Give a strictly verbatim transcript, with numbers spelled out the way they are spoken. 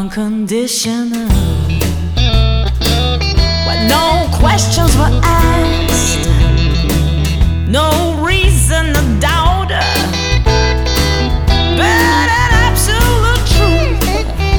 unconditional. When no questions were asked, no reason to doubt.